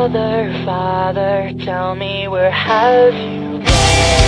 Mother, Father, tell me where have you been?